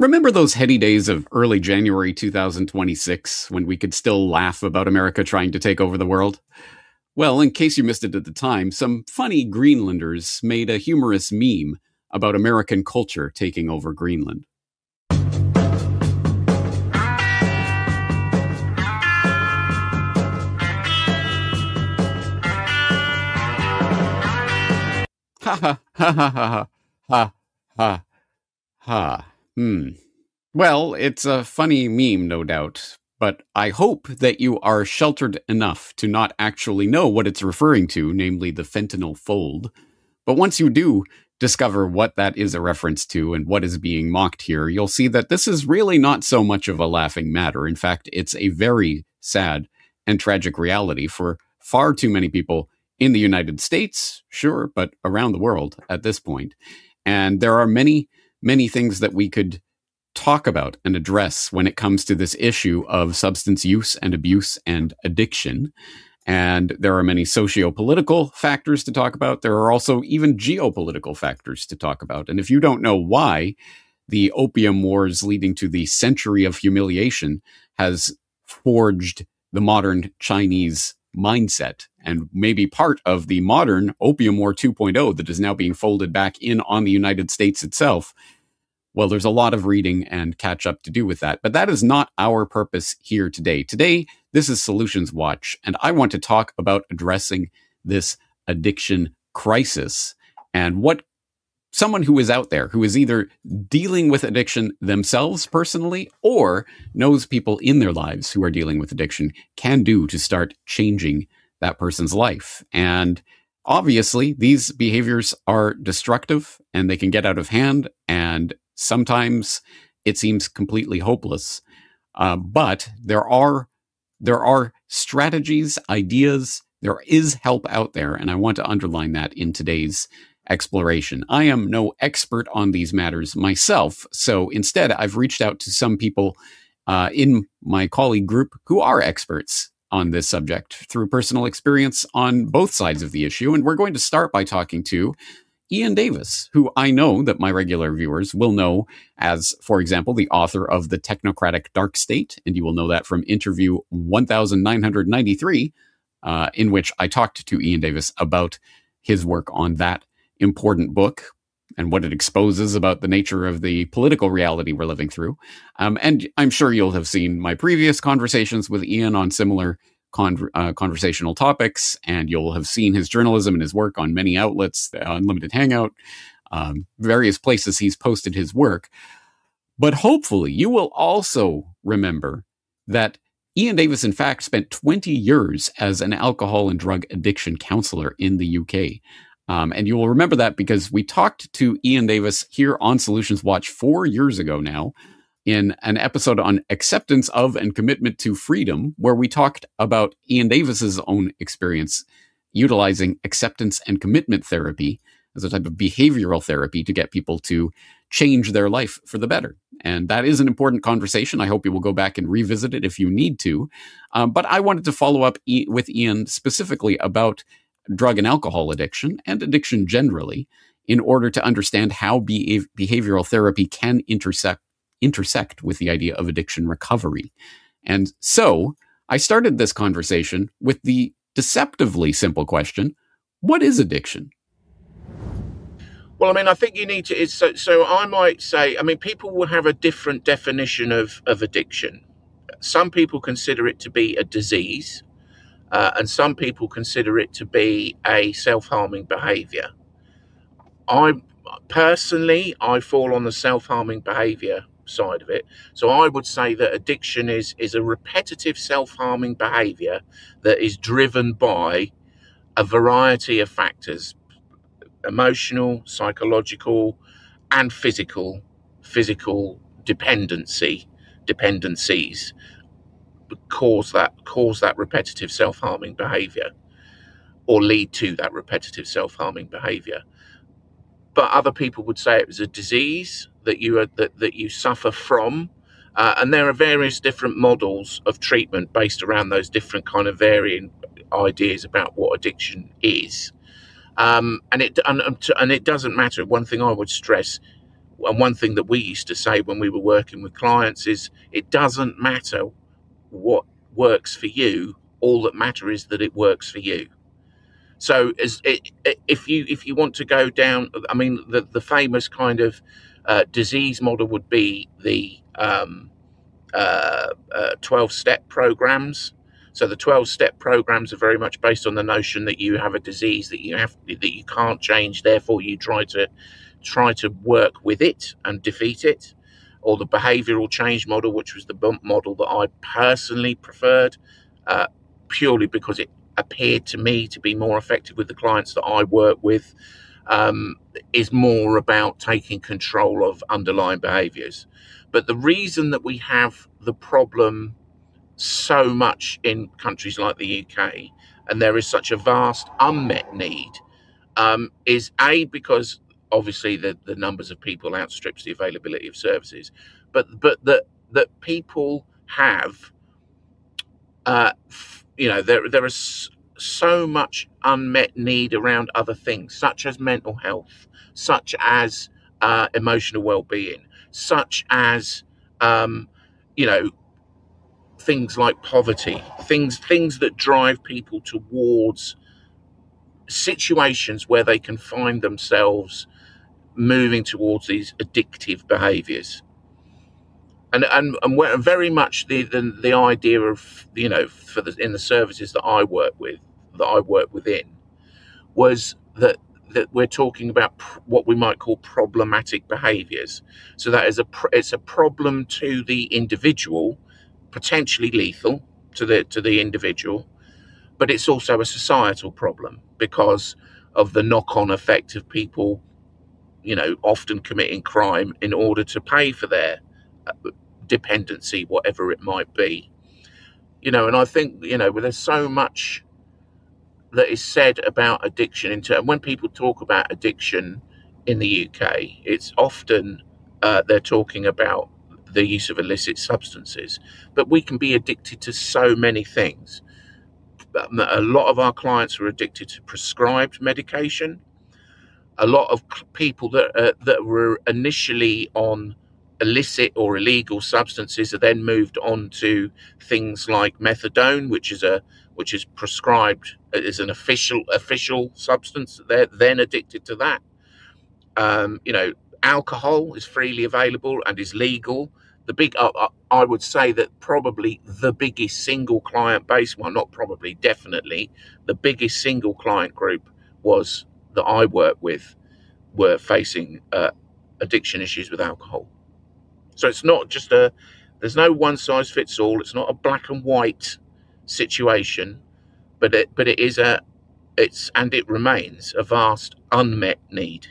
Remember those heady days of early January 2026 when we could still laugh about America trying to take over the world? Well, in case you missed it at the time, some funny Greenlanders made a humorous meme about American culture taking over Greenland. Ha ha ha ha ha ha ha ha. Well, it's a funny meme, no doubt, but I hope that you are sheltered enough to not actually know what it's referring to, namely the fentanyl fold. But once you do discover what that is a reference to and what is being mocked here, you'll see that this is really not so much of a laughing matter. In fact, it's a very sad and tragic reality for far too many people in the United States, sure, but around the world at this point. And there are many things that we could talk about and address when it comes to this issue of substance use and abuse and addiction. And there are many socio-political factors to talk about. There are also even geopolitical factors to talk about. And if you don't know why the opium wars leading to the century of humiliation has forged the modern Chinese mindset and maybe part of the modern opium war 2.0 that is now being folded back in on the United States itself, well, there's a lot of reading and catch up to do with that. But that is not our purpose here today. Today, this is Solutions Watch, and I want to talk about addressing this addiction crisis and what someone who is out there who is either dealing with addiction themselves personally or knows people in their lives who are dealing with addiction can do to start changing that person's life. And obviously, these behaviors are destructive and they can get out of hand, and sometimes it seems completely hopeless. But there are strategies, ideas, there is help out there, and I want to underline that in today's exploration. I am no expert on these matters myself, so instead I've reached out to some people in my colleague group who are experts on this subject through personal experience on both sides of the issue. And we're going to start by talking to Ian Davis, who I know that my regular viewers will know as, for example, the author of The Technocratic Dark State. And you will know that from interview 1993, in which I talked to Ian Davis about his work on that important book and what it exposes about the nature of the political reality we're living through. And I'm sure you'll have seen my previous conversations with Ian on similar conversational topics, and you'll have seen his journalism and his work on many outlets, Unlimited Hangout, various places he's posted his work. But hopefully you will also remember that Ian Davis, in fact, spent 20 years as an alcohol and drug addiction counselor in the UK. And you will remember that because we talked to Ian Davis here on Solutions Watch 4 years ago now in an episode on acceptance of and commitment to freedom, where we talked about Ian Davis's own experience utilizing acceptance and commitment therapy as a type of behavioral therapy to get people to change their life for the better. And that is an important conversation. I hope you will go back and revisit it if you need to. But I wanted to follow up with Ian specifically about drug and alcohol addiction and addiction generally in order to understand how behavioral therapy can intersect with the idea of addiction recovery. And so I started this conversation with the deceptively simple question, what is addiction? Well, I mean, I think you need to, so I might say, I mean, people will have a different definition of addiction. Some people consider it to be a disease, and some people consider it to be a self-harming behavior. I fall on the self-harming behavior side of it. So I would say that addiction is a repetitive self-harming behavior that is driven by a variety of factors: emotional, psychological, and physical dependencies cause that repetitive self-harming behavior, or lead to that repetitive self-harming behavior. But other people would say it was a disease that you suffer from, and there are various different models of treatment based around those different kind of varying ideas about what addiction is. And it doesn't matter. One thing I would stress: And one thing that we used to say when we were working with clients is it doesn't matter what works for you. All that matters is that it works for you. So if you want to go down, I mean, the famous kind of disease model would be the 12-step programs. So the 12-step programs are very much based on the notion that you have a disease that you can't change, therefore you try to work with it and defeat it. Or the behavioral change model, which was the bump model that I personally preferred, purely because it appeared to me to be more effective with the clients that I work with, is more about taking control of underlying behaviors. But the reason that we have the problem so much in countries like the UK, and there is such a vast unmet need, is because obviously the numbers of people outstrips the availability of services, but that people have, there is so much unmet need around other things, such as mental health, such as emotional well-being, such as things like poverty, things that drive people towards situations where they can find themselves moving towards these addictive behaviors. And very much the idea of, in the services that I work within, was that we're talking about what we might call problematic behaviors. So that it's a problem to the individual, potentially lethal to the individual, but it's also a societal problem because of the knock-on effect of people, often committing crime in order to pay for their dependency, whatever it might be. And I think, there's so much that is said about addiction and when people talk about addiction in the UK, it's often they're talking about the use of illicit substances, but we can be addicted to so many things. A lot of our clients are addicted to prescribed medication. A lot of people that were initially on illicit or illegal substances are then moved on to things like methadone, which is prescribed as an official substance. They're then addicted to that. Alcohol is freely available and is legal. I would say that probably the biggest single client base, well, not probably, definitely, the biggest single client group that I work with were facing addiction issues with alcohol. So it's not just there's no one size fits all. It's not a black and white situation, but it remains a vast unmet need.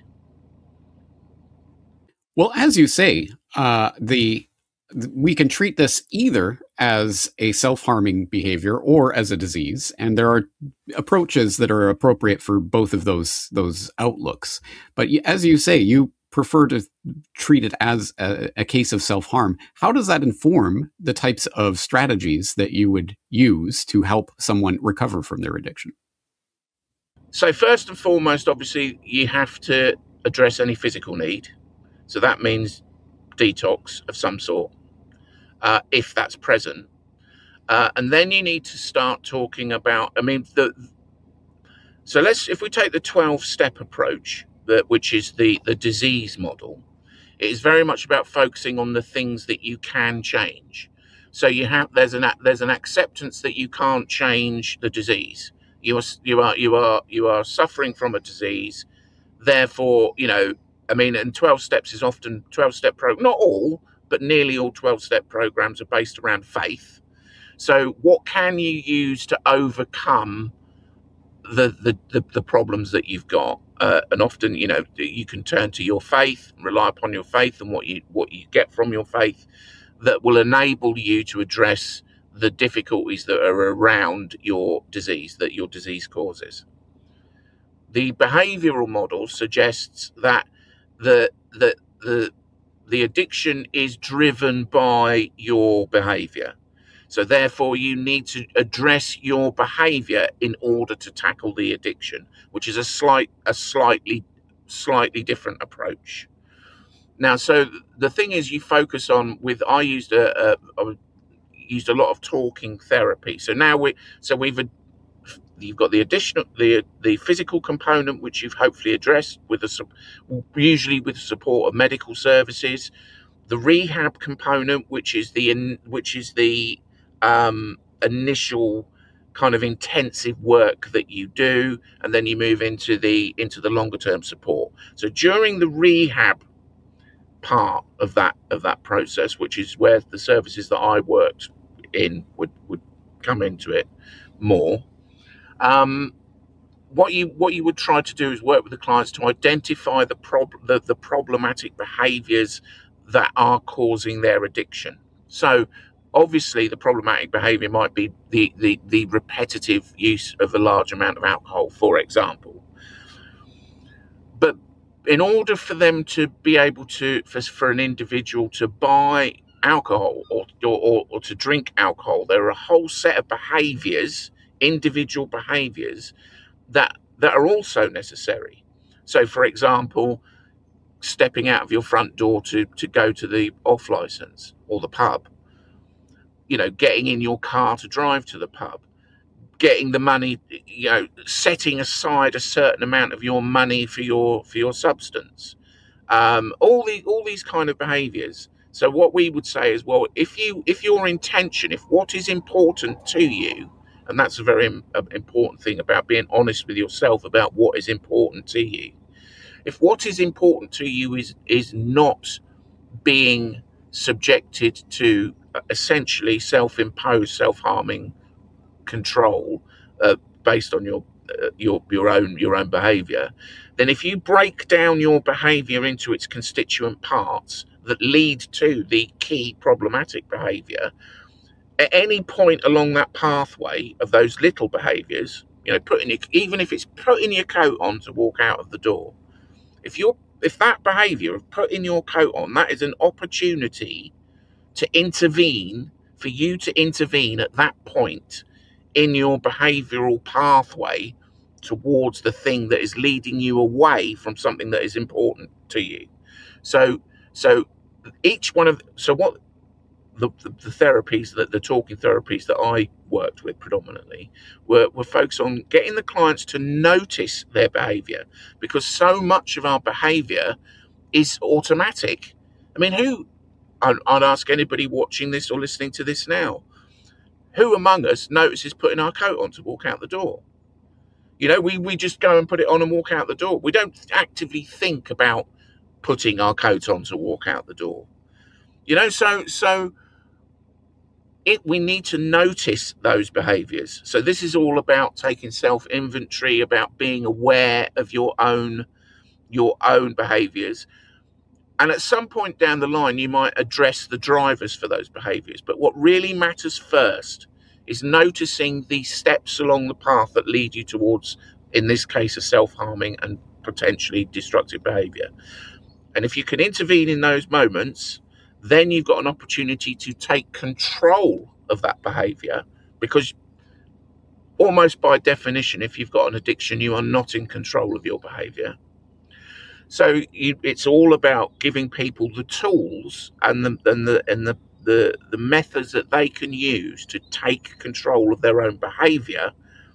Well, as you say, we can treat this either as a self-harming behavior or as a disease, and there are approaches that are appropriate for both of those outlooks. But as you say, you prefer to treat it as a case of self-harm. How does that inform the types of strategies that you would use to help someone recover from their addiction? So first and foremost, obviously, you have to address any physical need. So that means detox of some sort, if that's present. And then you need to start talking about, if we take the 12-step approach, which is the disease model, it is very much about focusing on the things that you can change. So there's an acceptance that you can't change the disease. You are suffering from a disease, therefore, and 12 steps is often 12-step program. Not all, but nearly all 12-step programs are based around faith. So what can you use to overcome the problems that you've got? And often, you can turn to your faith, rely upon your faith and what you get from your faith that will enable you to address the difficulties that are around your disease, that your disease causes. The behavioral model suggests that the addiction is driven by your behavior. So therefore, you need to address your behavior in order to tackle the addiction, which is a slightly different approach. Now, so the thing is, you focus on with. I used a lot of talking therapy. So now we've you've got the additional the physical component, which you've hopefully addressed with usually with the support of medical services. The rehab component, which is the initial kind of intensive work that you do, and then you move into the longer term support. So during the rehab part of that process, which is where the services that I worked in would come into it more. What you would try to do is work with the clients to identify the problematic behaviours that are causing their addiction. So obviously the problematic behaviour might be the repetitive use of a large amount of alcohol, for example. But in order for them to be able to, for an individual to buy alcohol or to drink alcohol, there are a whole set of behaviours, individual behaviours that are also necessary. So, for example, stepping out of your front door to go to the off license or the pub, getting in your car to drive to the pub, getting the money, setting aside a certain amount of your money for your substance, all these kind of behaviours. So what we would say is, well, if your intention, if what is important to you, and that's a very important thing about being honest with yourself about what is important to you. If what is important to you is not being subjected to essentially self-imposed, self-harming control based on your own behaviour, then if you break down your behaviour into its constituent parts that lead to the key problematic behaviour, at any point along that pathway of those little behaviours, even if it's putting your coat on to walk out of the door, if that behaviour of putting your coat on, that is an opportunity to intervene, for you to intervene at that point in your behavioural pathway towards the thing that is leading you away from something that is important to you. So each one of what the therapies, the talking therapies that I worked with predominantly were focused on getting the clients to notice their behaviour, because so much of our behaviour is automatic. I mean, I'd ask anybody watching this or listening to this now, who among us notices putting our coat on to walk out the door? We just go and put it on and walk out the door. We don't actively think about putting our coat on to walk out the door. So we need to notice those behaviours. So this is all about taking self-inventory, about being aware of your own behaviours. And at some point down the line, you might address the drivers for those behaviours. But what really matters first is noticing the steps along the path that lead you towards, in this case, a self-harming and potentially destructive behaviour. And if you can intervene in those moments, then you've got an opportunity to take control of that behaviour, because almost by definition, if you've got an addiction, you are not in control of your behaviour. So it's all about giving people the tools and the methods that they can use to take control of their own behaviour.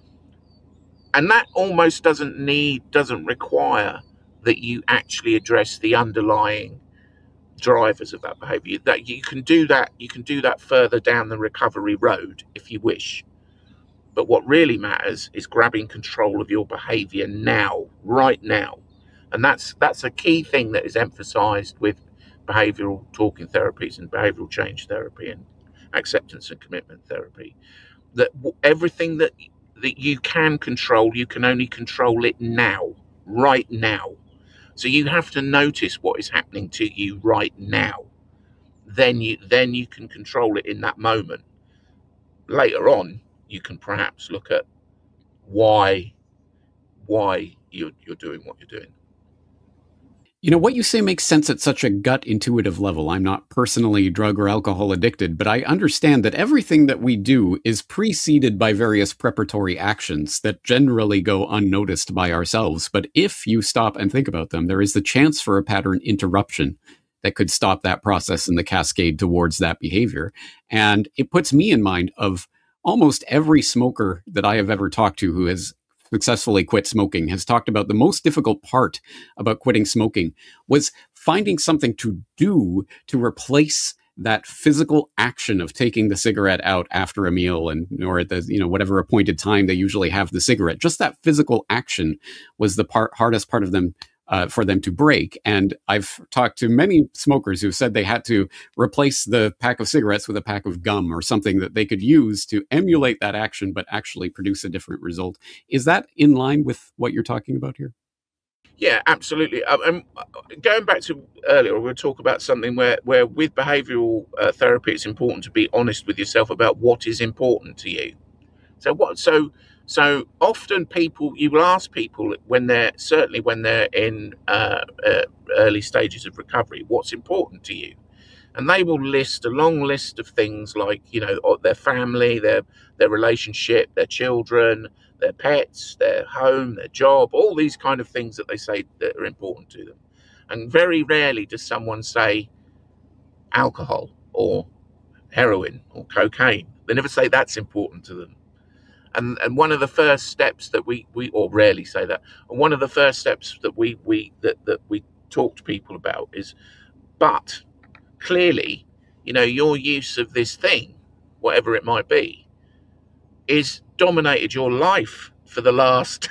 And that almost doesn't require that you actually address the underlying drivers of that behaviour. That you can do that further down the recovery road if you wish. But what really matters is grabbing control of your behaviour now, right now. And that's a key thing that is emphasised with behavioural talking therapies and behavioural change therapy and acceptance and commitment therapy. That everything that you can control, you can only control it now, right now. So you have to notice what is happening to you right now. Then you can control it in that moment. Later on, you can perhaps look at why you're doing what you're doing. What you say makes sense at such a gut intuitive level. I'm not personally drug or alcohol addicted, but I understand that everything that we do is preceded by various preparatory actions that generally go unnoticed by ourselves. But if you stop and think about them, there is the chance for a pattern interruption. that could stop that process and the cascade towards that behavior. And it puts me in mind of almost every smoker that I have ever talked to who has successfully quit smoking has talked about the most difficult part about quitting smoking was finding something to do to replace that physical action of taking the cigarette out after a meal and or at the whatever appointed time they usually have the cigarette. Just that physical action was the hardest part of them for them to break. And I've talked to many smokers who said they had to replace the pack of cigarettes with a pack of gum or something that they could use to emulate that action, but actually produce a different result. Is that in line with what you're talking about here? Yeah, absolutely. Going back to earlier, we'll talk about something where with behavioural therapy, it's important to be honest with yourself about what is important to you. So often you will ask people when they're in early stages of recovery, what's important to you, and they will list a long list of things like their family, their relationship, their children, their pets, their home, their job, all these kind of things that they say that are important to them. And very rarely does someone say alcohol or heroin or cocaine. They never say that's important to them. And one of the first steps that we or rarely say that, and one of the first steps that we talk to people about is, but clearly, your use of this thing, whatever it might be, is dominated your life for the last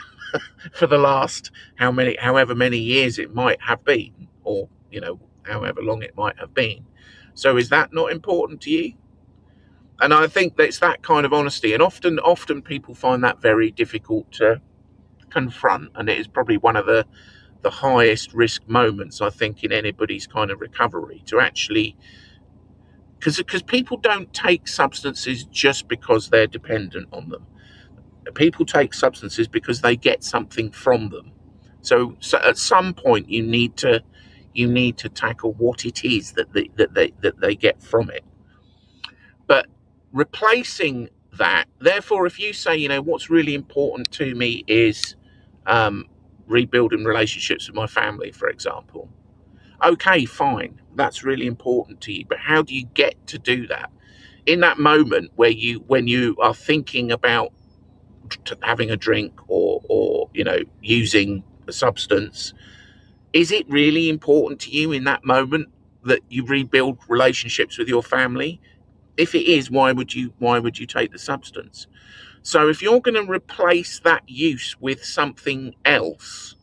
however many years it might have been, or however long it might have been. So is that not important to you? And I think that it's that kind of honesty, and often people find that very difficult to confront, and it is probably one of the highest risk moments, I think, in anybody's kind of recovery, to actually, because people don't take substances just because they're dependent on them. People take substances because they get something from them. So at some point you need to tackle what it is that they get from it. But replacing that, therefore, if you say, what's really important to me is rebuilding relationships with my family, for example. Okay, fine, that's really important to you, but how do you get to do that in that moment when you are thinking about having a drink or using a substance? Is it really important to you in that moment that you rebuild relationships with your family? If it is, why would you take the substance? So if you're going to replace that use with something else,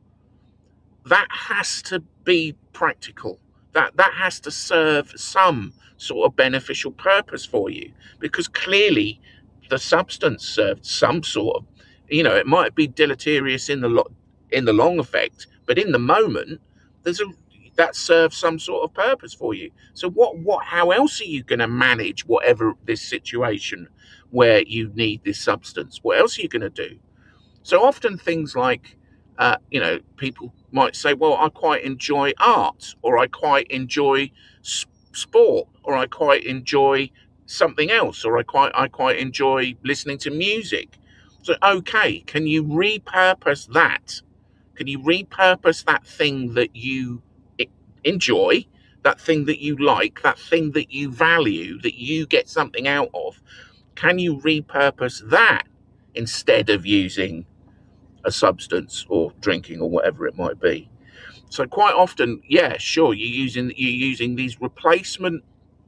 that has to be practical. That has to serve some sort of beneficial purpose for you, because clearly the substance served some sort of, it might be deleterious in the long effect, but in the moment, that serves some sort of purpose for you. So how else are you going to manage whatever this situation where you need this substance? What else are you going to do? So often things like, people might say, well, I quite enjoy art, or I quite enjoy sport, or I quite enjoy something else, or I quite enjoy listening to music. So, okay, can you repurpose that? Can you repurpose that thing that you enjoy, that thing that you like, that thing that you value, that you get something out of? Can you repurpose that instead of using a substance or drinking or whatever it might be? So quite often, yeah, sure, you're using these replacement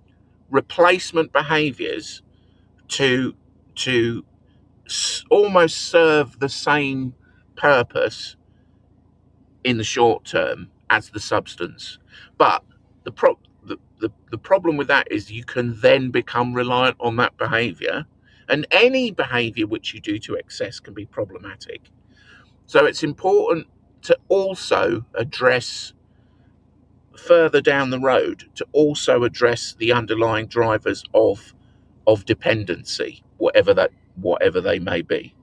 behaviors to almost serve the same purpose in the short term as the substance. But the problem with that is you can then become reliant on that behavior, and any behavior which you do to excess can be problematic. So it's important to also address further down the road, to also address the underlying drivers of dependency, whatever they may be.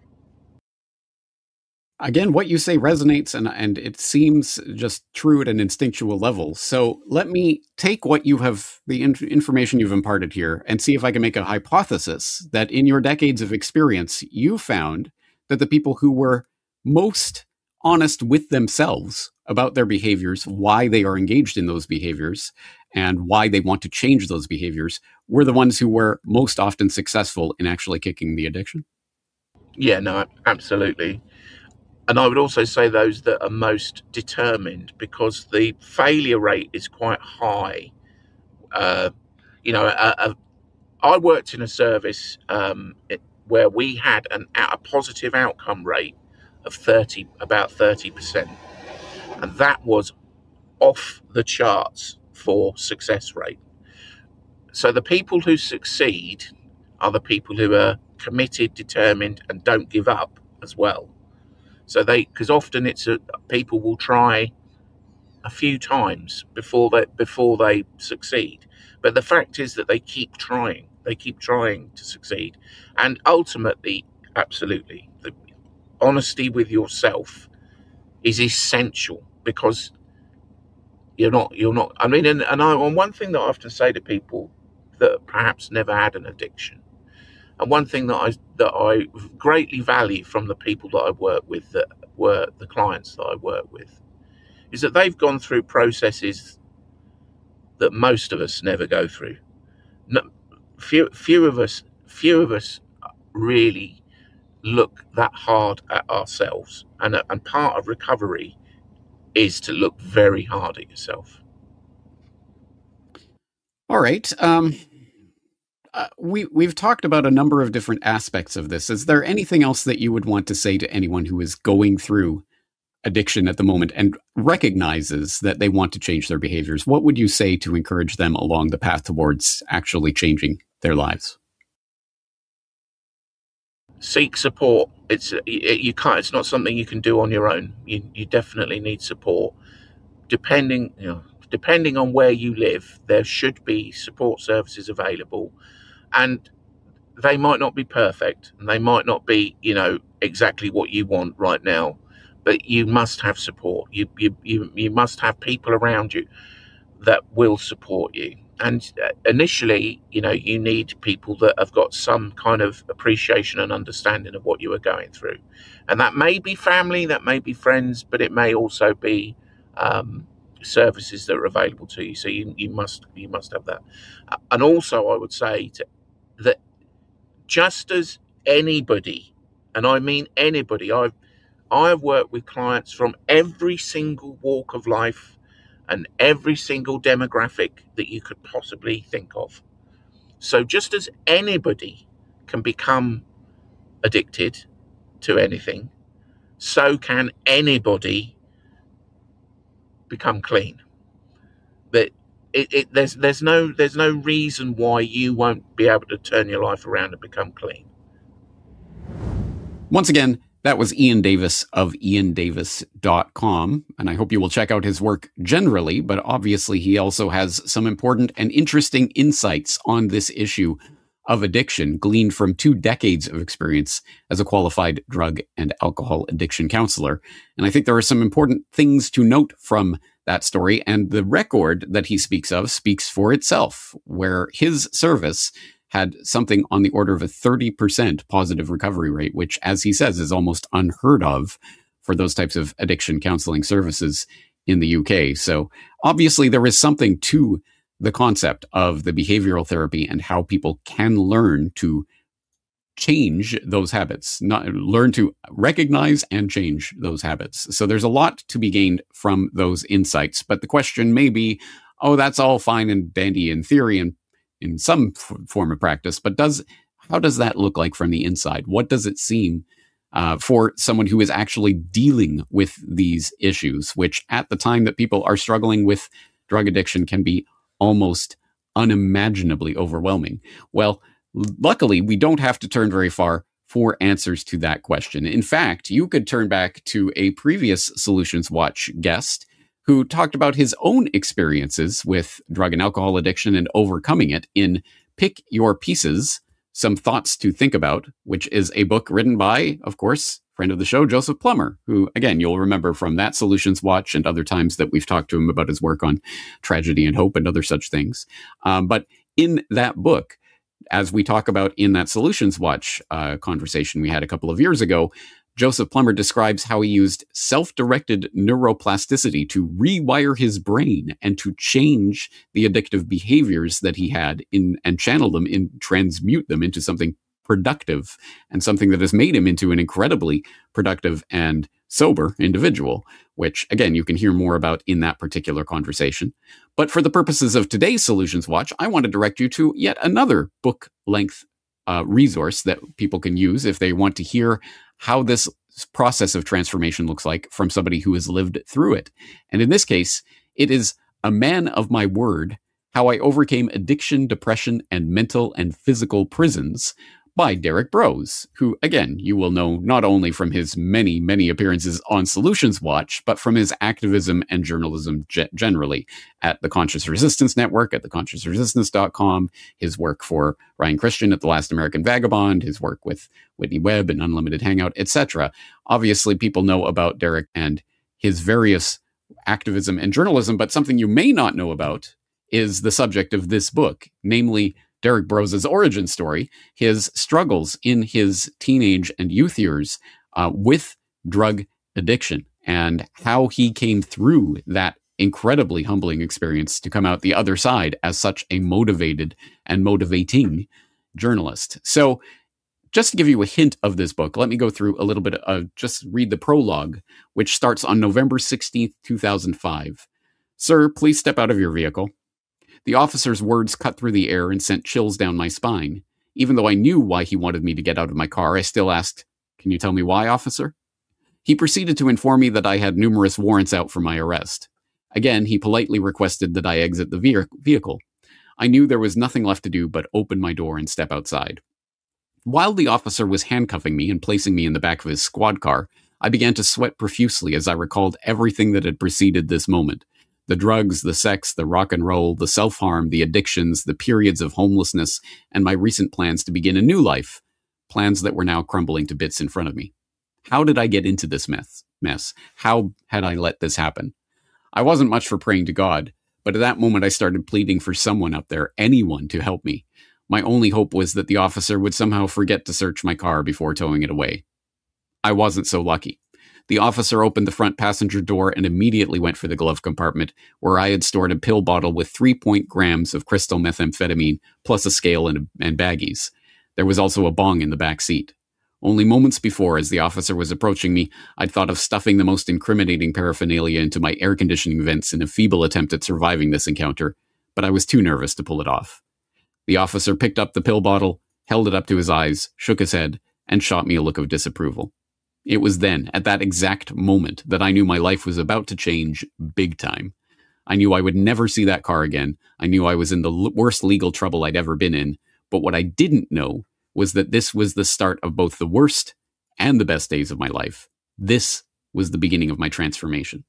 Again, what you say resonates, and it seems just true at an instinctual level. So let me take what you have, the information you've imparted here, and see if I can make a hypothesis that in your decades of experience, you found that the people who were most honest with themselves about their behaviors, why they are engaged in those behaviors, and why they want to change those behaviors, were the ones who were most often successful in actually kicking the addiction. Yeah, no, absolutely. And I would also say those that are most determined, because the failure rate is quite high. You know, I worked in a service where we had a positive outcome rate of about 30%, and that was off the charts for success rate. So the people who succeed are the people who are committed, determined, and don't give up as well. So because often people will try a few times before they succeed, but the fact is that they keep trying to succeed. And ultimately, absolutely, the honesty with yourself is essential, because you're not I mean, and one thing that I often say to people that perhaps never had an addiction, and one thing that I greatly value from the people that I work with, that were the clients that I work with, is that they've gone through processes that most of us never go through. No, few of us really look that hard at ourselves, and part of recovery is to look very hard at yourself. All right. We've talked about a number of different aspects of this. Is there anything else that you would want to say to anyone who is going through addiction at the moment and recognizes that they want to change their behaviors? What would you say to encourage them along the path towards actually changing their lives? Seek support. You can't. It's not something you can do on your own. You definitely need support. Depending on where you live, there should be support services available, and they might not be perfect, and they might not be, exactly what you want right now, but you must have support. You must have people around you that will support you. And initially, you need people that have got some kind of appreciation and understanding of what you are going through, and that may be family, that may be friends, but it may also be services that are available to you. So you must have that. And also, I would say that just as anybody, and I mean anybody, I've worked with clients from every single walk of life and every single demographic that you could possibly think of. So just as anybody can become addicted to anything, so can anybody become clean. But there's no reason why you won't be able to turn your life around and become clean. Once again, that was Ian Davis of iandavis.com, and I hope you will check out his work generally, but obviously he also has some important and interesting insights on this issue of addiction, gleaned from 2 decades of experience as a qualified drug and alcohol addiction counselor. And I think there are some important things to note from that story, and the record that he speaks of speaks for itself, where his service had something on the order of a 30% positive recovery rate, which, as he says, is almost unheard of for those types of addiction counseling services in the UK. So obviously there is something to the concept of the behavioral therapy and how people can learn to change those habits, not learn to recognize and change those habits. So there's a lot to be gained from those insights. But the question may be, oh, that's all fine and dandy in theory and in some form of practice, but how does that look like from the inside? What does it seem for someone who is actually dealing with these issues, which at the time that people are struggling with drug addiction can be almost unimaginably overwhelming? Well, luckily, we don't have to turn very far for answers to that question. In fact, you could turn back to a previous Solutions Watch guest who talked about his own experiences with drug and alcohol addiction and overcoming it in Pick Your Pieces, Some Thoughts to Think About, which is a book written by, of course, friend of the show, Joseph Plummer, who, again, you'll remember from that Solutions Watch and other times that we've talked to him about his work on tragedy and hope and other such things. But in that book, as we talk about in that Solutions Watch conversation we had a couple of years ago, Joseph Plummer describes how he used self-directed neuroplasticity to rewire his brain and to change the addictive behaviors that he had and channel them transmute them into something productive and something that has made him into an incredibly productive and sober individual, which, again, you can hear more about in that particular conversation. But for the purposes of today's Solutions Watch, I want to direct you to yet another book-length resource that people can use if they want to hear how this process of transformation looks like from somebody who has lived through it. And in this case, it is A Man of My Word, How I Overcame Addiction, Depression, and Mental and Physical Prisons by Derek Broze, who, again, you will know not only from his many, many appearances on Solutions Watch, but from his activism and journalism generally at the Conscious Resistance Network, at theconsciousresistance.com, his work for Ryan Christian at The Last American Vagabond, his work with Whitney Webb and Unlimited Hangout, etc. Obviously, people know about Derek and his various activism and journalism, but something you may not know about is the subject of this book, namely Derek Broze's origin story, his struggles in his teenage and youth years with drug addiction, and how he came through that incredibly humbling experience to come out the other side as such a motivated and motivating journalist. So just to give you a hint of this book, let me go through a little bit of, just read the prologue, which starts on November 16th, 2005. Sir, please step out of your vehicle. The officer's words cut through the air and sent chills down my spine. Even though I knew why he wanted me to get out of my car, I still asked, "Can you tell me why, officer?" He proceeded to inform me that I had numerous warrants out for my arrest. Again, he politely requested that I exit the vehicle. I knew there was nothing left to do but open my door and step outside. While the officer was handcuffing me and placing me in the back of his squad car, I began to sweat profusely as I recalled everything that had preceded this moment. The drugs, the sex, the rock and roll, the self-harm, the addictions, the periods of homelessness, and my recent plans to begin a new life, plans that were now crumbling to bits in front of me. How did I get into this mess? How had I let this happen? I wasn't much for praying to God, but at that moment I started pleading for someone up there, anyone, to help me. My only hope was that the officer would somehow forget to search my car before towing it away. I wasn't so lucky. The officer opened the front passenger door and immediately went for the glove compartment, where I had stored a pill bottle with 3 grams of crystal methamphetamine, plus a scale and baggies. There was also a bong in the back seat. Only moments before, as the officer was approaching me, I'd thought of stuffing the most incriminating paraphernalia into my air conditioning vents in a feeble attempt at surviving this encounter, but I was too nervous to pull it off. The officer picked up the pill bottle, held it up to his eyes, shook his head, and shot me a look of disapproval. It was then, at that exact moment, that I knew my life was about to change big time. I knew I would never see that car again. I knew I was in the worst legal trouble I'd ever been in. But what I didn't know was that this was the start of both the worst and the best days of my life. This was the beginning of my transformation.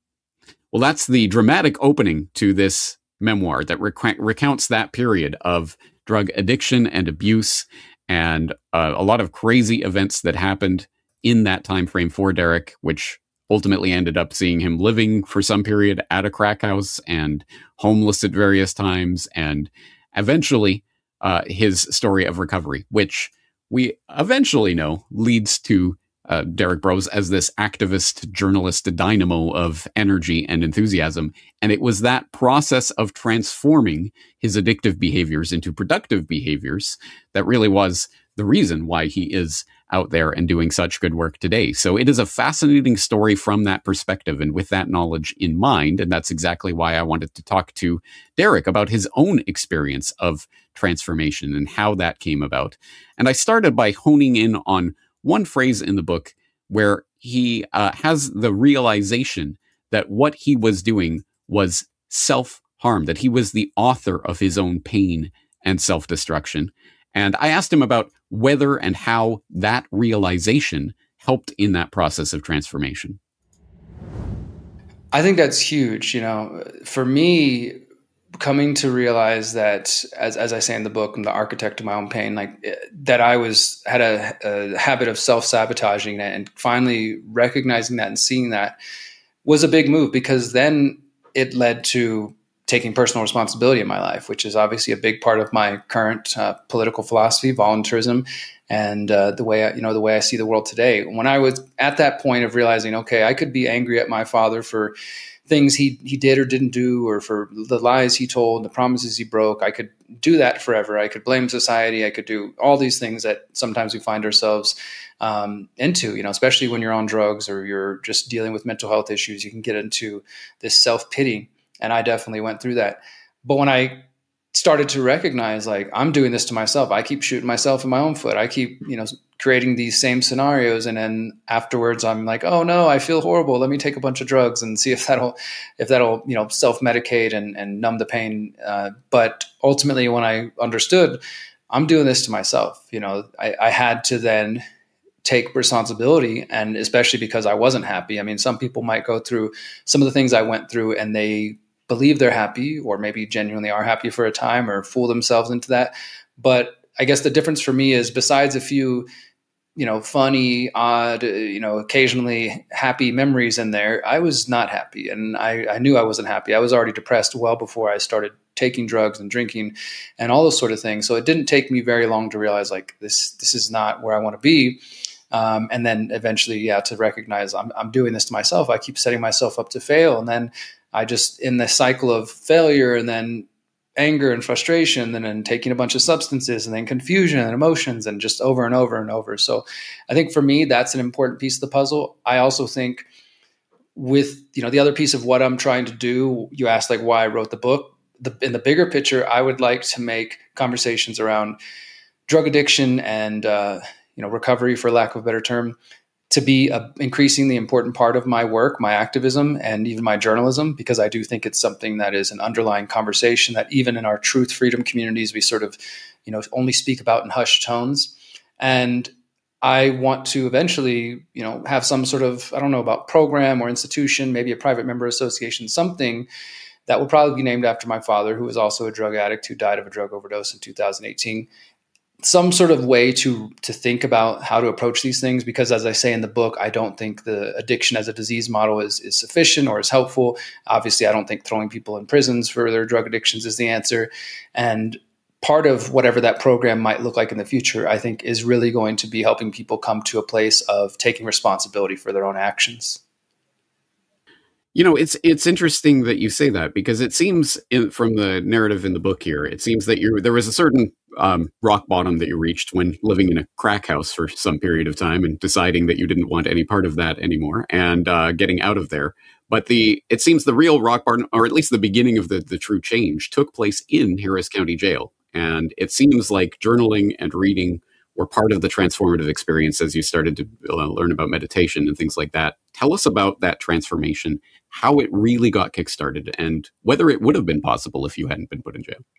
Well, that's the dramatic opening to this memoir that recounts that period of drug addiction and abuse and a lot of crazy events that happened in that time frame for Derek, which ultimately ended up seeing him living for some period at a crack house and homeless at various times, and eventually his story of recovery, which we eventually know leads to Derek Broze as this activist, journalist, dynamo of energy and enthusiasm. And it was that process of transforming his addictive behaviors into productive behaviors that really was the reason why he is out there and doing such good work today. So it is a fascinating story from that perspective and with that knowledge in mind. And that's exactly why I wanted to talk to Derek about his own experience of transformation and how that came about. And I started by honing in on one phrase in the book where he has the realization that what he was doing was self-harm, that he was the author of his own pain and self-destruction. And I asked him about whether and how that realization helped in that process of transformation. I think that's huge. You know, for me, coming to realize that, as I say in the book, I'm the architect of my own pain, like that I had a habit of self-sabotaging it, and finally recognizing that and seeing that was a big move, because then it led to taking personal responsibility in my life, which is obviously a big part of my current political philosophy, voluntarism, and the way I see the world today. When I was at that point of realizing, okay, I could be angry at my father for things he did or didn't do, or for the lies he told, the promises he broke. I could do that forever. I could blame society. I could do all these things that sometimes we find ourselves into, especially when you're on drugs or you're just dealing with mental health issues. You can get into this self-pity. And I definitely went through that. But when I started to recognize, like, I'm doing this to myself, I keep shooting myself in my own foot. I keep, creating these same scenarios. And then afterwards I'm like, oh no, I feel horrible. Let me take a bunch of drugs and see if that'll, self-medicate and numb the pain. But ultimately, when I understood I'm doing this to myself, I had to then take responsibility, and especially because I wasn't happy. I mean, some people might go through some of the things I went through and they believe they're happy, or maybe genuinely are happy for a time, or fool themselves into that. But I guess the difference for me is, besides a few, funny, odd, occasionally happy memories in there, I was not happy. And I knew I wasn't happy. I was already depressed well before I started taking drugs and drinking and all those sort of things. So it didn't take me very long to realize, like, this is not where I want to be. And then eventually, to recognize I'm doing this to myself. I keep setting myself up to fail. And then I just, in the cycle of failure and then anger and frustration, and then taking a bunch of substances, and then confusion and emotions, and just over and over and over. So I think for me, that's an important piece of the puzzle. I also think with, the other piece of what I'm trying to do, you asked like why I wrote the book. In the bigger picture, I would like to make conversations around drug addiction and, recovery, for lack of a better term, to be a increasingly important part of my work, my activism, and even my journalism, because I do think it's something that is an underlying conversation that even in our truth freedom communities, we sort of, only speak about in hushed tones. And I want to eventually, have some sort of, I don't know about program or institution, maybe a private member association, something that will probably be named after my father, who was also a drug addict who died of a drug overdose in 2018. Some sort of way to think about how to approach these things, because as I say in the book, I don't think the addiction as a disease model is sufficient or is helpful. Obviously, I don't think throwing people in prisons for their drug addictions is the answer. And part of whatever that program might look like in the future, I think, is really going to be helping people come to a place of taking responsibility for their own actions. It's interesting that you say that, because it seems from the narrative in the book here, it seems that there was a certain rock bottom that you reached when living in a crack house for some period of time and deciding that you didn't want any part of that anymore, and getting out of there. But it seems the real rock bottom, or at least the beginning of the true change, took place in Harris County Jail. And it seems like journaling and reading were part of the transformative experience as you started to learn about meditation and things like that. Tell us about that transformation, how it really got kickstarted, and whether it would have been possible if you hadn't been put in jail.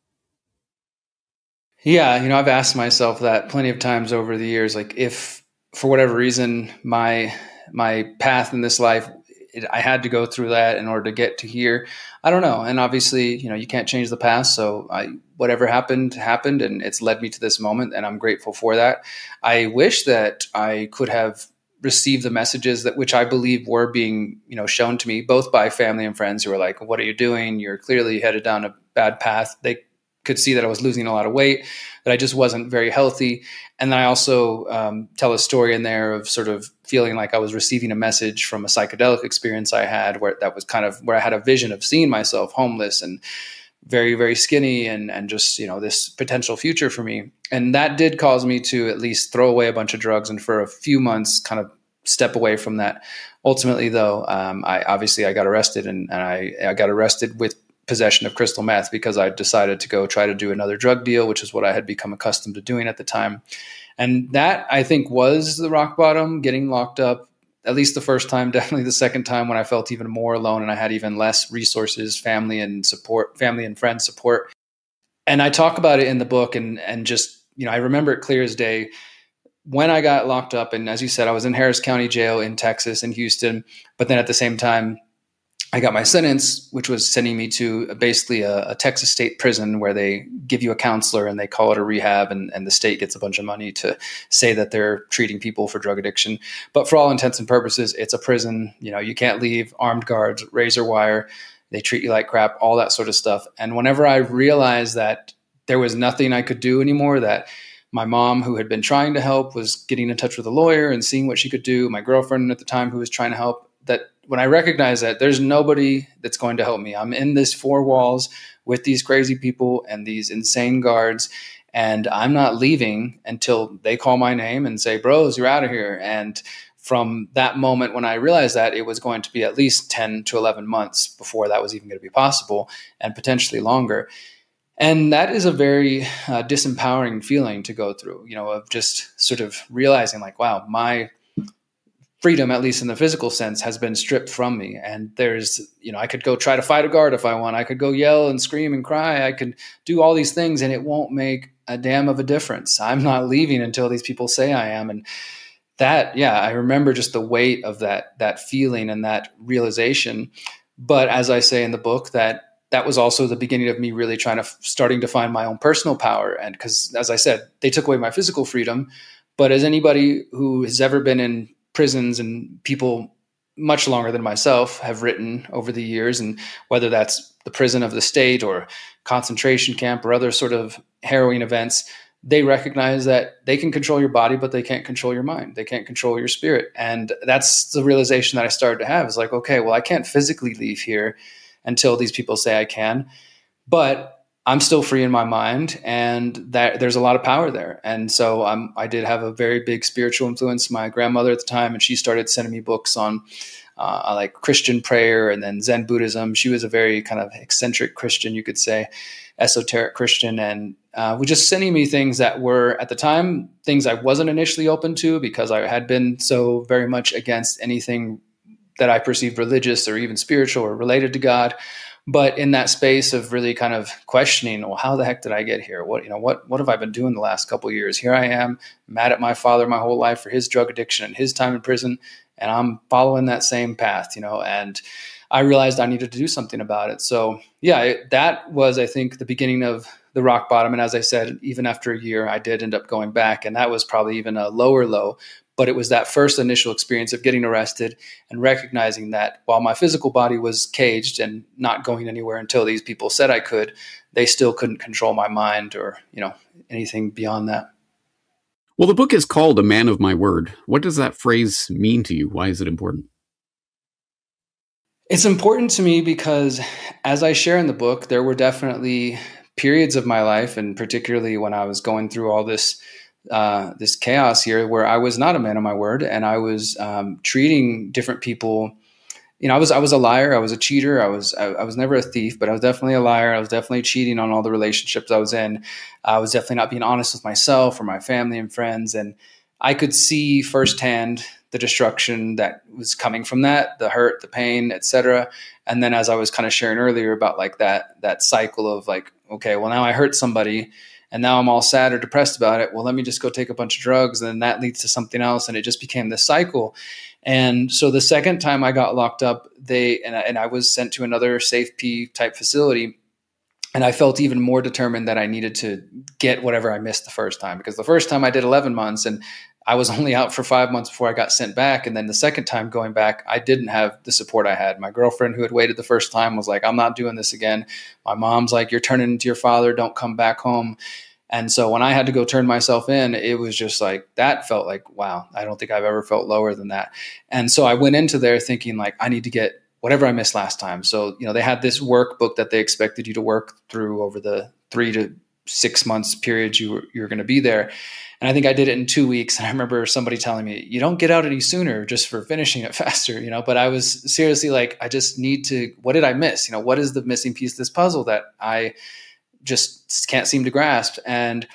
Yeah, I've asked myself that plenty of times over the years, like, if for whatever reason my path in this life, I had to go through that in order to get to here. I don't know. And obviously, you can't change the past. So whatever happened, and it's led me to this moment, and I'm grateful for that. I wish that I could have received the messages which I believe were being, shown to me, both by family and friends who were like, what are you doing? You're clearly headed down a bad path. They could see that I was losing a lot of weight, that I just wasn't very healthy. And then I also tell a story in there of sort of feeling like I was receiving a message from a psychedelic experience I had, where that was kind of where I had a vision of seeing myself homeless and very, very skinny, and just, this potential future for me. And that did cause me to at least throw away a bunch of drugs, and for a few months kind of step away from that. Ultimately, though, I got arrested, and I got arrested with possession of crystal meth, because I decided to go try to do another drug deal, which is what I had become accustomed to doing at the time. And that, I think, was the rock bottom, getting locked up, at least the first time. Definitely the second time, when I felt even more alone and I had even less resources, family and friend support. And I talk about it in the book, and just, I remember it clear as day when I got locked up. And as you said, I was in Harris County Jail in Texas, in Houston. But then at the same time, I got my sentence, which was sending me to basically a Texas state prison, where they give you a counselor and they call it a rehab, and the state gets a bunch of money to say that they're treating people for drug addiction. But for all intents and purposes, it's a prison. You can't leave, armed guards, razor wire. they treat you like crap, all that sort of stuff. And whenever I realized that there was nothing I could do anymore, that my mom, who had been trying to help, was getting in touch with a lawyer and seeing what she could do, my girlfriend at the time who was trying to help, that when I recognized that there's nobody that's going to help me, I'm in this four walls with these crazy people and these insane guards, and I'm not leaving until they call my name and say, bros, you're out of here. And from that moment, when I realized that, it was going to be at least 10 to 11 months before that was even going to be possible, and potentially longer. And that is a very disempowering feeling to go through, of just sort of realizing like, wow, my freedom, at least in the physical sense, has been stripped from me. And there's, I could go try to fight a guard if I want. I could go yell and scream and cry. I could do all these things and it won't make a damn of a difference. I'm not leaving until these people say I am. And that, I remember just the weight of that feeling and that realization. But as I say in the book, that was also the beginning of me really starting to find my own personal power. And because, as I said, they took away my physical freedom. But as anybody who has ever been in prisons, and people much longer than myself have written over the years, and whether that's the prison of the state or concentration camp or other sort of harrowing events, they recognize that they can control your body, but they can't control your mind. They can't control your spirit. And that's the realization that I started to have, is like, okay, well, I can't physically leave here until these people say I can, but I'm still free in my mind, and that there's a lot of power there. And so I did have a very big spiritual influence. My grandmother at the time, and she started sending me books on like Christian prayer and then Zen Buddhism. She was a very kind of eccentric Christian, you could say, esoteric Christian, and was just sending me things that were, at the time, things I wasn't initially open to, because I had been so very much against anything that I perceived religious or even spiritual or related to God. But in that space of really kind of questioning, well, how the heck did I get here? What have I been doing the last couple of years? Here I am, mad at my father my whole life for his drug addiction and his time in prison, and I'm following that same path, and I realized I needed to do something about it. So that was, I think, the beginning of the rock bottom. And as I said, even after a year, I did end up going back, and that was probably even a lower low. But it was that first initial experience of getting arrested and recognizing that while my physical body was caged and not going anywhere until these people said I could, they still couldn't control my mind or, anything beyond that. Well, the book is called A Man of My Word. What does that phrase mean to you? Why is it important? It's important to me because, as I share in the book, there were definitely periods of my life, and particularly when I was going through all this chaos here, where I was not a man of my word, and I was treating different people. I was a liar. I was a cheater. I was never a thief, but I was definitely a liar. I was definitely cheating on all the relationships I was in. I was definitely not being honest with myself or my family and friends, and I could see firsthand the destruction that was coming from that, the hurt, the pain, etc. And then, as I was kind of sharing earlier about like that cycle of like, okay, well, now I hurt somebody, and now I'm all sad or depressed about it. Well, let me just go take a bunch of drugs, and then that leads to something else, and it just became this cycle. And so the second time I got locked up, and I was sent to another Safe P type facility, and I felt even more determined that I needed to get whatever I missed the first time, because the first time I did 11 months, and I was only out for 5 months before I got sent back. And then the second time going back, I didn't have the support I had. My girlfriend, who had waited the first time, was like, I'm not doing this again. My mom's like, you're turning into your father. Don't come back home. And so when I had to go turn myself in, it was just like, that felt like, wow, I don't think I've ever felt lower than that. And so I went into there thinking like, I need to get whatever I missed last time. So, they had this workbook that they expected you to work through over the 3 to 6 months period you're going to be there. And I think I did it in 2 weeks. And I remember somebody telling me, you don't get out any sooner just for finishing it faster, but I was seriously like, I just need to, what did I miss? What is the missing piece of this puzzle that I just can't seem to grasp? And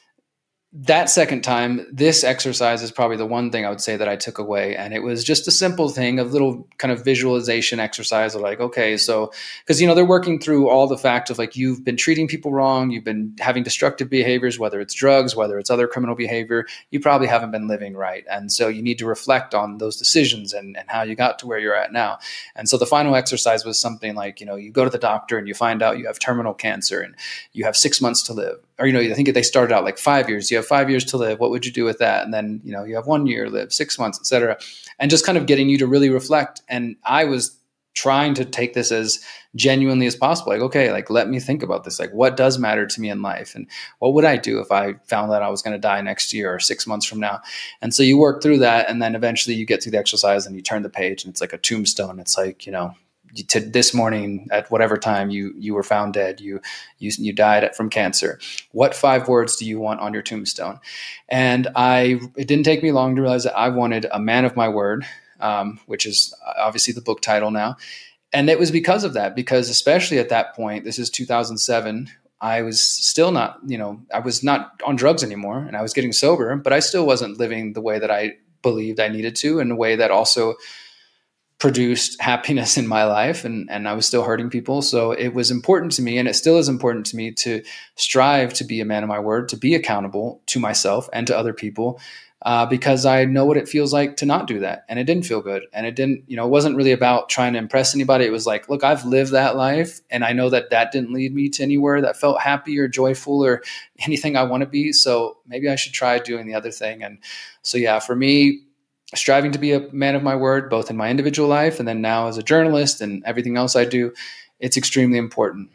that second time, this exercise is probably the one thing I would say that I took away. And it was just a simple thing of little kind of visualization exercise of like, okay, so, because, they're working through all the fact of like, you've been treating people wrong. You've been having destructive behaviors, whether it's drugs, whether it's other criminal behavior, you probably haven't been living right. And so you need to reflect on those decisions and how you got to where you're at now. And so the final exercise was something like, you go to the doctor and you find out you have terminal cancer and you have 6 months to live. Or, I think they started out like 5 years. You have 5 years to live. What would you do with that? And then, you have 1 year, live 6 months, et cetera. And just kind of getting you to really reflect. And I was trying to take this as genuinely as possible. Like, okay, like, let me think about this. Like, what does matter to me in life? And what would I do if I found that I was going to die next year or 6 months from now? And so you work through that. And then eventually you get through the exercise and you turn the page and it's like a tombstone. It's like, this morning at whatever time you were found dead, you died from cancer. What 5 words do you want on your tombstone? And it didn't take me long to realize that I wanted a man of my word, which is obviously the book title now. And it was because of that, because especially at that point, this is 2007, I was still not, I was not on drugs anymore and I was getting sober, but I still wasn't living the way that I believed I needed to, in a way that also produced happiness in my life. And I was still hurting people. So it was important to me, and it still is important to me, to strive to be a man of my word, to be accountable to myself and to other people. Because I know what it feels like to not do that. And it didn't feel good. And it didn't, it wasn't really about trying to impress anybody. It was like, look, I've lived that life. And I know that didn't lead me to anywhere that felt happy or joyful or anything I want to be. So maybe I should try doing the other thing. And so, yeah, for me, striving to be a man of my word, both in my individual life and then now as a journalist and everything else I do, it's extremely important.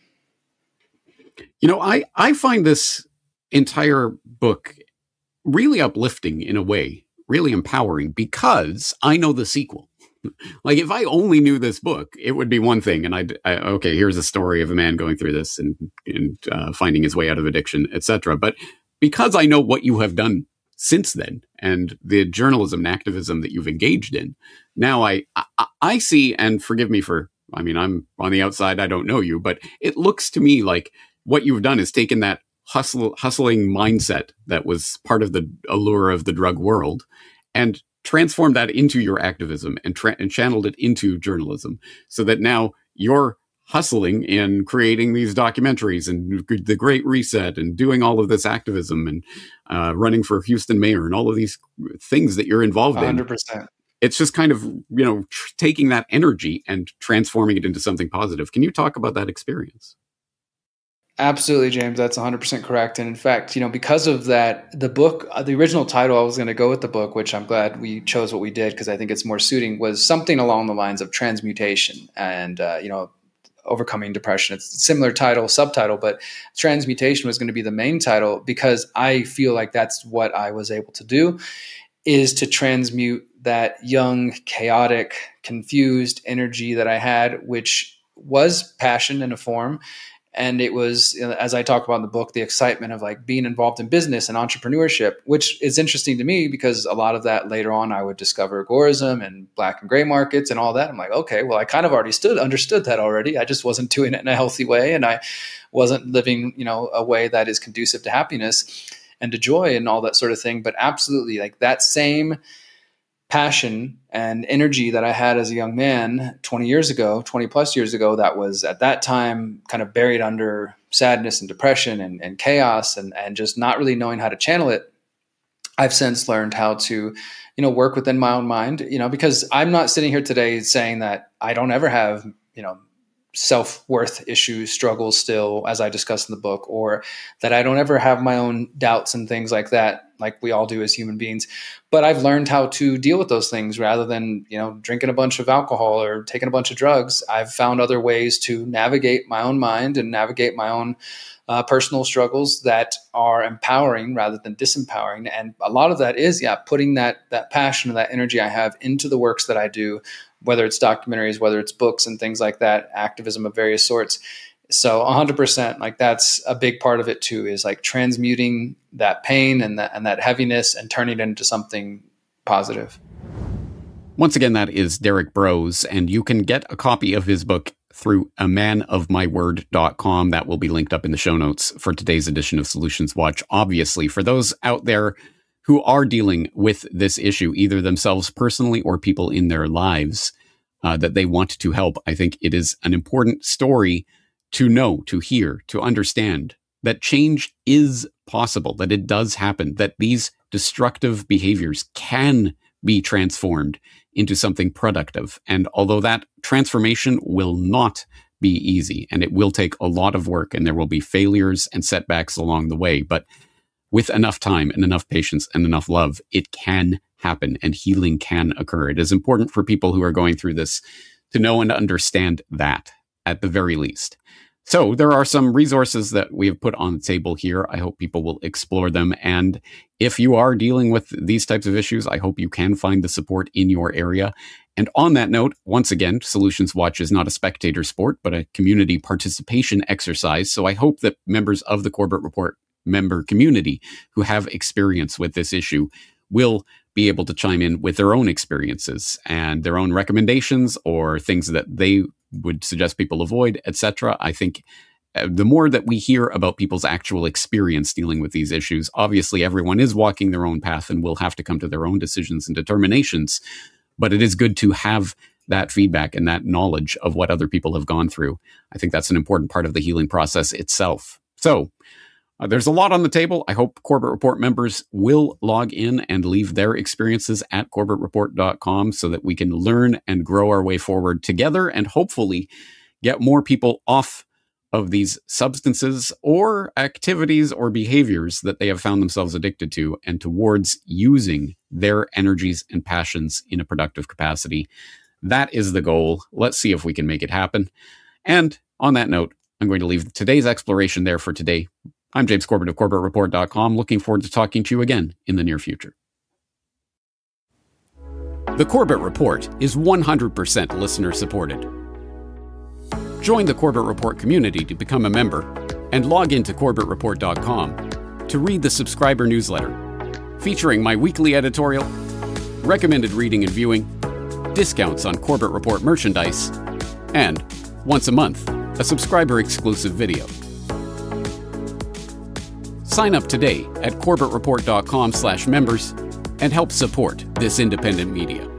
I find this entire book really uplifting in a way, really empowering, because I know the sequel. Like, if I only knew this book, it would be one thing. And okay, here's a story of a man going through this and finding his way out of addiction, etc. But because I know what you have done since then and the journalism and activism that you've engaged in, now I see, and forgive me I'm on the outside, I don't know you, but it looks to me like what you've done is taken that hustling mindset that was part of the allure of the drug world and transformed that into your activism and channeled it into journalism, so that now you're hustling in creating these documentaries and the Great Reset and doing all of this activism and running for Houston mayor and all of these things that you're involved 100%. in. It's just kind of, taking that energy and transforming it into something positive. Can you talk about that experience? Absolutely, James. That's 100% correct. And in fact, because of that, the book, the original title, I was going to go with the book, which I'm glad we chose what we did because I think it's more suiting, was something along the lines of transmutation and, overcoming depression. It's a similar subtitle, but transmutation was going to be the main title because I feel like that's what I was able to do, is to transmute that young, chaotic, confused energy that I had, which was passion in a form. And it was, as I talk about in the book, the excitement of like being involved in business and entrepreneurship, which is interesting to me because a lot of that later on I would discover agorism and black and gray markets and all that. I'm like, okay, well, I kind of already understood that already. I just wasn't doing it in a healthy way. And I wasn't living, a way that is conducive to happiness and to joy and all that sort of thing. But absolutely, like that same passion and energy that I had as a young man 20 plus years ago, that was at that time kind of buried under sadness and depression and chaos and just not really knowing how to channel it. I've since learned how to, work within my own mind, because I'm not sitting here today saying that I don't ever have, self-worth issues, struggles still, as I discussed in the book, or that I don't ever have my own doubts and things like that, like we all do as human beings. But I've learned how to deal with those things rather than, drinking a bunch of alcohol or taking a bunch of drugs. I've found other ways to navigate my own mind and navigate my own personal struggles that are empowering rather than disempowering. And a lot of that is, putting that passion and that energy I have into the works that I do, whether it's documentaries, whether it's books and things like that, activism of various sorts. So 100%, like that's a big part of it too, is like transmuting that pain and that heaviness and turning it into something positive. Once again, that is Derek Broze, and you can get a copy of his book through amanofmyword.com. That will be linked up in the show notes for today's edition of Solutions Watch. Obviously, for those out there who are dealing with this issue, either themselves personally or people in their lives that they want to help, I think it is an important story to know, to hear, to understand that change is possible, that it does happen, that these destructive behaviors can be transformed into something productive. And although that transformation will not be easy, and it will take a lot of work, and there will be failures and setbacks along the way, but with enough time and enough patience and enough love, it can happen and healing can occur. It is important for people who are going through this to know and understand that at the very least. So there are some resources that we have put on the table here. I hope people will explore them. And if you are dealing with these types of issues, I hope you can find the support in your area. And on that note, once again, Solutions Watch is not a spectator sport, but a community participation exercise. So I hope that members of the Corbett Report member community who have experience with this issue will be able to chime in with their own experiences and their own recommendations or things that they would suggest people avoid, etc. I think the more that we hear about people's actual experience dealing with these issues, obviously everyone is walking their own path and will have to come to their own decisions and determinations. But it is good to have that feedback and that knowledge of what other people have gone through. I think that's an important part of the healing process itself. So there's a lot on the table. I hope Corbett Report members will log in and leave their experiences at corbettreport.com so that we can learn and grow our way forward together and hopefully get more people off of these substances or activities or behaviors that they have found themselves addicted to and towards using their energies and passions in a productive capacity. That is the goal. Let's see if we can make it happen. And on that note, I'm going to leave today's exploration there for today. I'm James Corbett of CorbettReport.com, looking forward to talking to you again in the near future. The Corbett Report is 100% listener supported. Join the Corbett Report community to become a member and log into CorbettReport.com to read the subscriber newsletter, featuring my weekly editorial, recommended reading and viewing, discounts on Corbett Report merchandise, and, once a month, a subscriber-exclusive video. Sign up today at CorbettReport.com/members and help support this independent media.